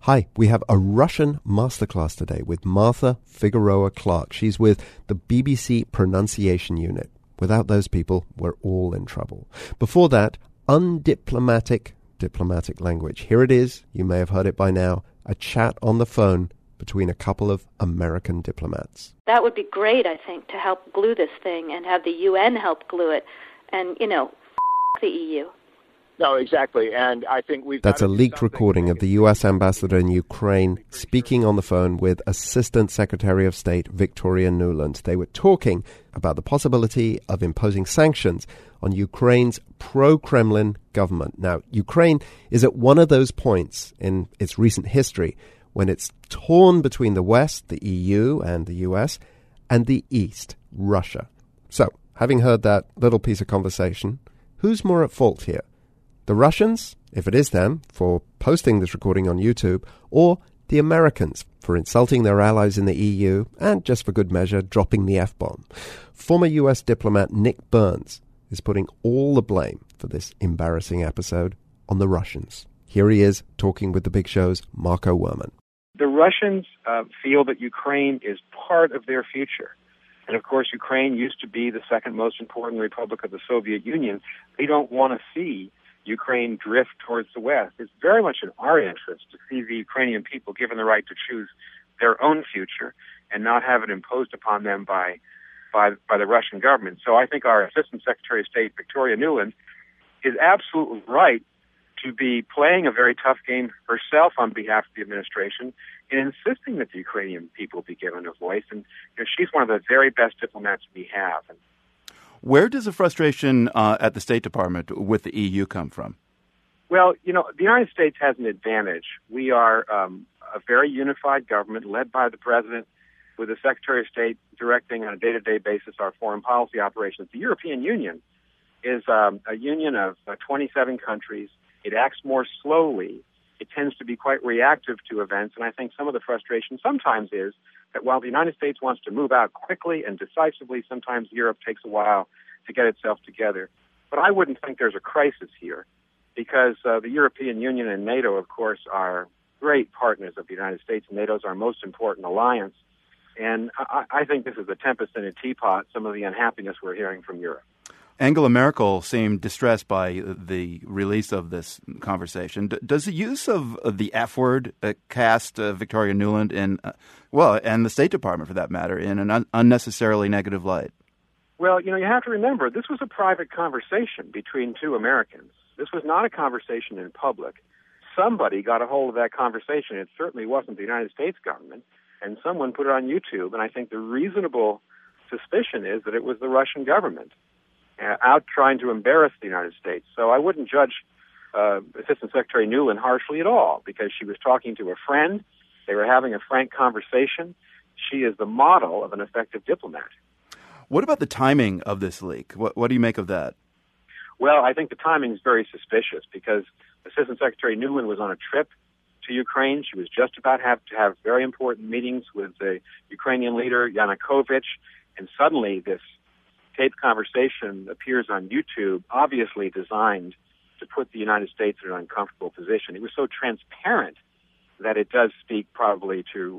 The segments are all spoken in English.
Hi, we have a Russian masterclass today with Martha Figueroa Clark. She's with the BBC Pronunciation Unit. Without those people, we're all in trouble. Before that, undiplomatic diplomatic language. Here it is, you may have heard it by now, a chat on the phone between a couple of American diplomats. That would be great, I think, to help glue this thing and have the UN help glue it. And, the EU. No, exactly. And I think That's a leaked recording of the U.S. ambassador in Ukraine speaking on the phone with Assistant Secretary of State Victoria Nuland. They were talking about the possibility of imposing sanctions on Ukraine's pro-Kremlin government. Now, Ukraine is at one of those points in its recent history when it's torn between the West, the EU and the U.S., and the East, Russia. So, having heard that little piece of conversation, who's more at fault here? The Russians, if it is them, for posting this recording on YouTube, or the Americans for insulting their allies in the EU and, just for good measure, dropping the F-bomb. Former U.S. diplomat Nick Burns is putting all the blame for this embarrassing episode on the Russians. Here he is talking with the Big Show's Marco Werman. The Russians feel that Ukraine is part of their future. And, of course, Ukraine used to be the second most important republic of the Soviet Union. They don't want to see Ukraine drift towards the West. It's very much in our interest to see the Ukrainian people given the right to choose their own future and not have it imposed upon them by the Russian government. So I think our Assistant Secretary of State, Victoria Nuland, is absolutely right to be playing a very tough game herself on behalf of the administration in insisting that the Ukrainian people be given a voice. And she's one of the very best diplomats we have. Where does the frustration at the State Department with the EU come from? Well, the United States has an advantage. We are a very unified government led by the President with the Secretary of State directing on a day-to-day basis our foreign policy operations. The European Union is a union of 27 countries. It acts more slowly. It tends to be quite reactive to events, and I think some of the frustration sometimes is that while the United States wants to move out quickly and decisively, sometimes Europe takes a while to get itself together. But I wouldn't think there's a crisis here because the European Union and NATO, of course, are great partners of the United States. NATO is our most important alliance. And I think this is a tempest in a teapot, some of the unhappiness we're hearing from Europe. Angela Merkel seemed distressed by the release of this conversation. Does the use of the F word cast Victoria Nuland and the State Department, for that matter, in an unnecessarily negative light? Well, you have to remember, this was a private conversation between two Americans. This was not a conversation in public. Somebody got a hold of that conversation. It certainly wasn't the United States government, and someone put it on YouTube. And I think the reasonable suspicion is that it was the Russian government out trying to embarrass the United States. So I wouldn't judge Assistant Secretary Nuland harshly at all because she was talking to a friend. They were having a frank conversation. She is the model of an effective diplomat. What about the timing of this leak? What do you make of that? Well, I think the timing is very suspicious because Assistant Secretary Nuland was on a trip to Ukraine. She was just about to have very important meetings with the Ukrainian leader, Yanukovych, and suddenly this taped conversation appears on YouTube, obviously designed to put the United States in an uncomfortable position. It was so transparent that it does speak probably to,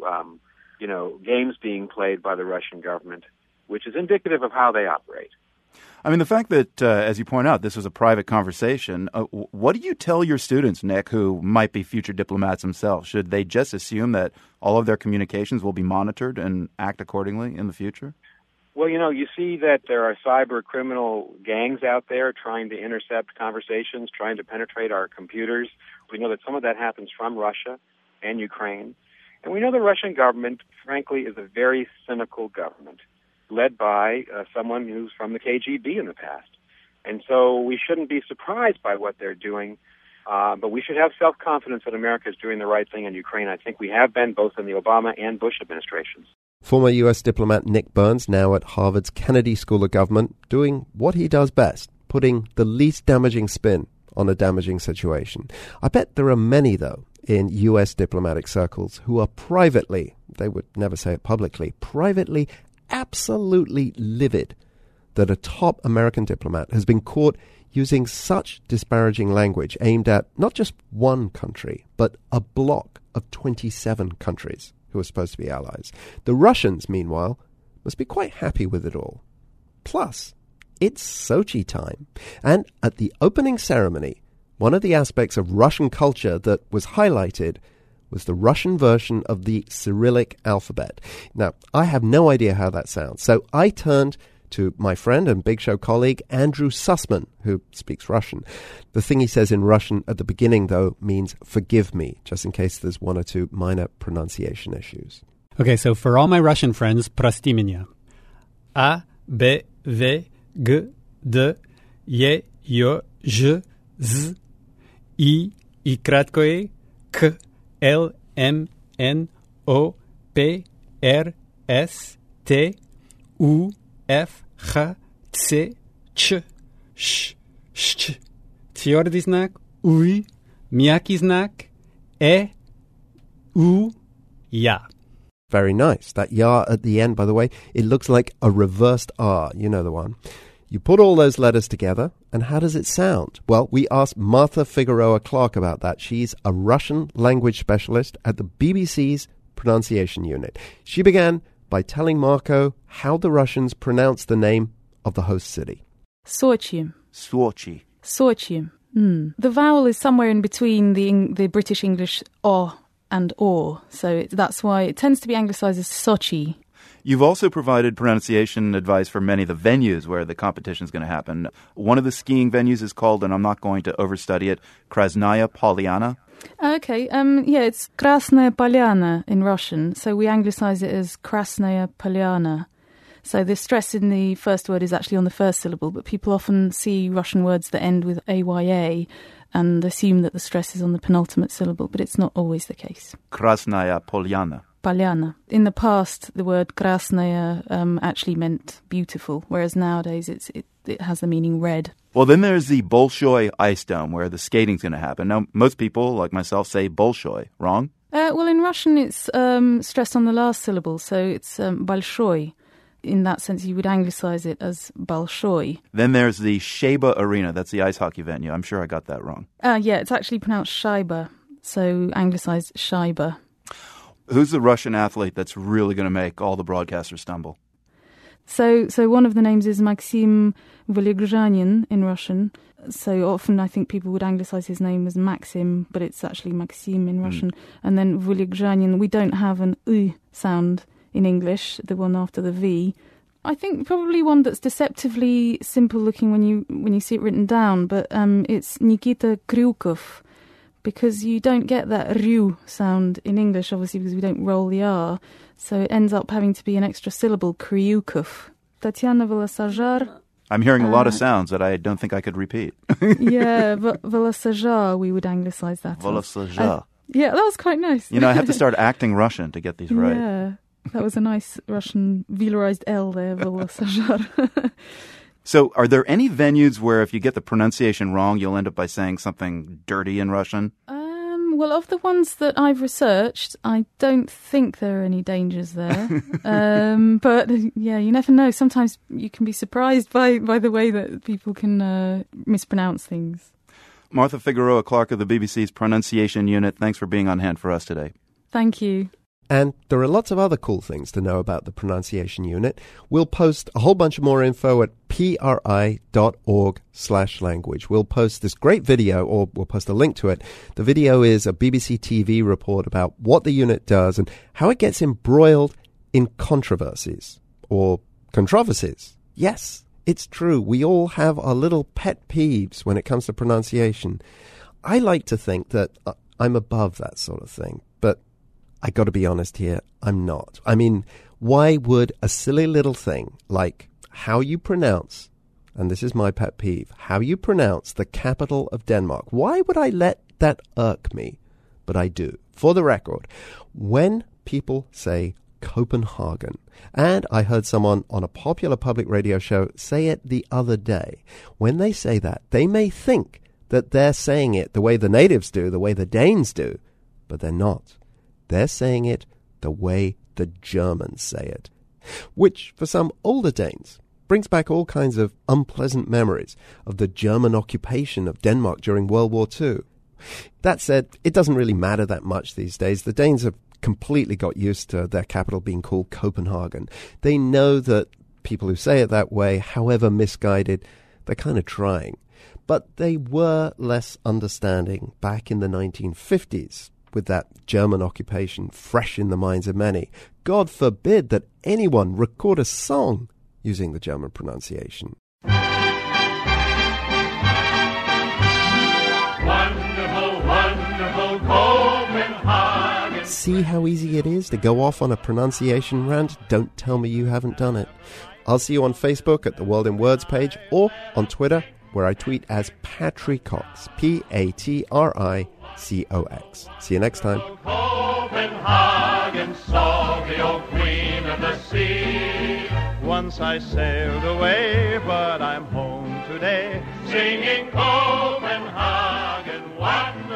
games being played by the Russian government, which is indicative of how they operate. I mean, the fact that, as you point out, this was a private conversation, what do you tell your students, Nick, who might be future diplomats themselves? Should they just assume that all of their communications will be monitored and act accordingly in the future? Well, you see that there are cyber criminal gangs out there trying to intercept conversations, trying to penetrate our computers. We know that some of that happens from Russia and Ukraine. And we know the Russian government, frankly, is a very cynical government, led by someone who's from the KGB in the past. And so we shouldn't be surprised by what they're doing, but we should have self-confidence that America is doing the right thing in Ukraine. I think we have been both in the Obama and Bush administrations. Former U.S. diplomat Nick Burns, now at Harvard's Kennedy School of Government, doing what he does best, putting the least damaging spin on a damaging situation. I bet there are many, though, in U.S. diplomatic circles who are privately, they would never say it publicly, privately absolutely livid that a top American diplomat has been caught using such disparaging language aimed at not just one country, but a bloc of 27 countries who are supposed to be allies. The Russians, meanwhile, must be quite happy with it all. Plus, it's Sochi time, and at the opening ceremony, one of the aspects of Russian culture that was highlighted was the Russian version of the Cyrillic alphabet. Now, I have no idea how that sounds, so I turned to my friend and Big Show colleague Andrew Sussman, who speaks Russian. The thing he says in Russian at the beginning, though, means forgive me, just in case there's one or two minor pronunciation issues. Okay, so for all my Russian friends, прости меня. A, B, V, G, D, E, J, Ž, Z, I, краткое, K, L, M, N, O, P, R, S, T, U, F, H, C, Č, Š, Šč. Tvrdi znak, Uj, mjaki znak, E, U, Ja. Very nice. That ya at the end, by the way, it looks like a reversed R. You know the one. You put all those letters together, and how does it sound? Well, we asked Martha Figueroa Clark about that. She's a Russian language specialist at the BBC's pronunciation unit. She began by telling Marco how the Russians pronounce the name of the host city. Sochi. Sochi. Sochi. The vowel is somewhere in between the British English O and or, so that's why it tends to be anglicised as Sochi. You've also provided pronunciation advice for many of the venues where the competition is going to happen. One of the skiing venues is called, and I'm not going to overstudy it, Krasnaya Polyana. Okay, it's Krasnaya Polyana in Russian, so we anglicise it as Krasnaya Polyana. So the stress in the first word is actually on the first syllable, but people often see Russian words that end with AYA and assume that the stress is on the penultimate syllable, but it's not always the case. Krasnaya Polyana. Polyana. In the past, the word Krasnaya actually meant beautiful, whereas nowadays it has the meaning red. Well, then there's the Bolshoi Ice Dome, where the skating's going to happen. Now, most people, like myself, say Bolshoi. Wrong? Well, in Russian, it's stressed on the last syllable, so it's Bolshoi. In that sense, you would anglicise it as Bolshoi. Then there's the Shaiba Arena. That's the ice hockey venue. I'm sure I got that wrong. Yeah, it's actually pronounced Shaiba, so anglicised Shaiba. Who's the Russian athlete that's really going to make all the broadcasters stumble? So one of the names is Maxim Volodymyr in Russian. So often I think people would anglicise his name as Maxim, but it's actually Maxim in Russian. And then Volodymyr, we don't have an U sound in English, the one after the V. I think probably one that's deceptively simple looking when you see it written down, but it's Nikita Kryukov, because you don't get that ryu sound in English, obviously, because we don't roll the R. So it ends up having to be an extra syllable, Kryukov. Tatiana Volosajar. I'm hearing a lot of sounds that I don't think I could repeat. Yeah, Volosajar, we would anglicise that. Volosajar. Yeah, that was quite nice. You know, I have to start acting Russian to get these right. Yeah, that was a nice Russian velarized L there, Volosajar. So are there any venues where if you get the pronunciation wrong, you'll end up by saying something dirty in Russian? Well, of the ones that I've researched, I don't think there are any dangers there. But, yeah, you never know. Sometimes you can be surprised by the way that people can mispronounce things. Martha Figueroa Clark of the BBC's Pronunciation Unit, thanks for being on hand for us today. Thank you. And there are lots of other cool things to know about the pronunciation unit. We'll post a whole bunch more info at pri.org/language. We'll post this great video, or we'll post a link to it. The video is a BBC TV report about what the unit does and how it gets embroiled in controversies or controversies. Yes, it's true. We all have our little pet peeves when it comes to pronunciation. I like to think that I'm above that sort of thing, but I got to be honest here, I'm not. I mean, why would a silly little thing like how you pronounce, and this is my pet peeve, how you pronounce the capital of Denmark, why would I let that irk me? But I do. For the record, when people say Copenhagen, and I heard someone on a popular public radio show say it the other day, when they say that, they may think that they're saying it the way the natives do, the way the Danes do, but they're not. They're saying it the way the Germans say it, which for some older Danes brings back all kinds of unpleasant memories of the German occupation of Denmark during World War II. That said, it doesn't really matter that much these days. The Danes have completely got used to their capital being called Copenhagen. They know that people who say it that way, however misguided, they're kind of trying. But they were less understanding back in the 1950s, with that German occupation fresh in the minds of many. God forbid that anyone record a song using the German pronunciation. Wonderful, wonderful Copenhagen. See how easy it is to go off on a pronunciation rant? Don't tell me you haven't done it. I'll see you on Facebook at the World in Words page, or on Twitter, where I tweet as Patricox, Patricox. See you next time. Copenhagen saw the old queen of the sea. Once I sailed away, but I'm home today, singing Copenhagen, wonderful.